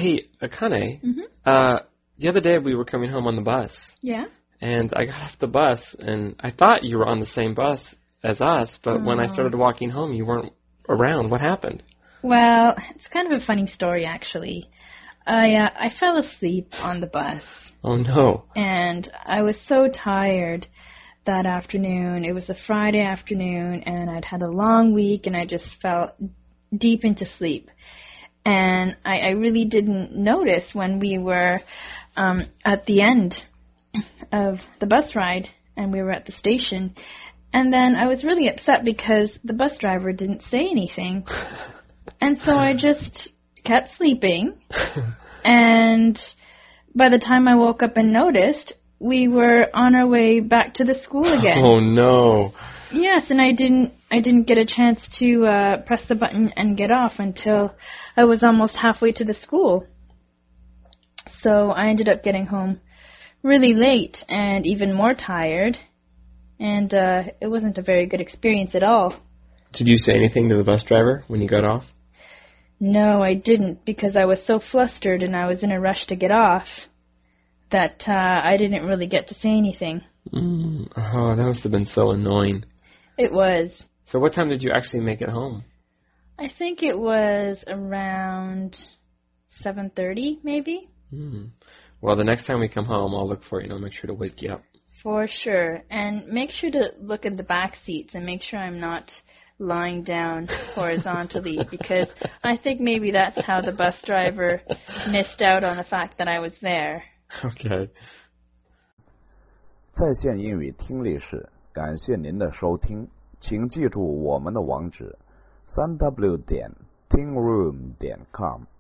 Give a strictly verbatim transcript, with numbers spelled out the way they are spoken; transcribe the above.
Hey, Akane, Mm-hmm. uh, the other day we were coming home on the bus. Yeah? And I got off the bus, and I thought you were on the same bus as us, but oh. when I started walking home, you weren't around. What happened? Well, it's kind of a funny story, actually. I uh, I fell asleep on the bus. Oh, no. And I was so tired that afternoon. It was a Friday afternoon, and I'd had a long week, and I just fell deep into sleep. And I, I really didn't notice when we were um, at the end of the bus ride, and we were at the station. And then I was really upset because the bus driver didn't say anything. And so I just kept sleeping. And by the time I woke up and noticed, we were on our way back to the school again. Oh, no. Yes, and I didn't I didn't get a chance to uh, press the button and get off until I was almost halfway to the school. So I ended up getting home really late and even more tired. And uh, it wasn't a very good experience at all. Did you say anything to the bus driver when you got off? No, I didn't, because I was so flustered and I was in a rush to get off that uh, I didn't really get to say anything. Mm, oh, that must have been so annoying. It was. So what time did you actually make it home? I think it was around seven thirty, maybe. Mm. Well, the next time we come home, I'll look for you and I'll make sure to wake you up. For sure. And make sure to look in the back seats and make sure I'm not lying down horizontally, because I think maybe that's how the bus driver missed out on the fact that I was there. Okay. 在线英语听力室，感谢您的收听，请记住我们的网址：三 w 点 tingroom 点 com。